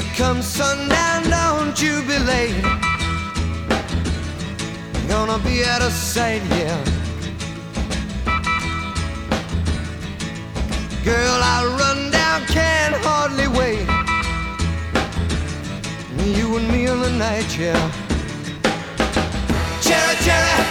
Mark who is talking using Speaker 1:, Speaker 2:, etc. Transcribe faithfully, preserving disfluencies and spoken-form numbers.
Speaker 1: Come sundown, don't you be late. Gonna be out of sight, yeah. Girl, I'll run down, can't hardly wait. You and me in the night, yeah. Cherry, cherry.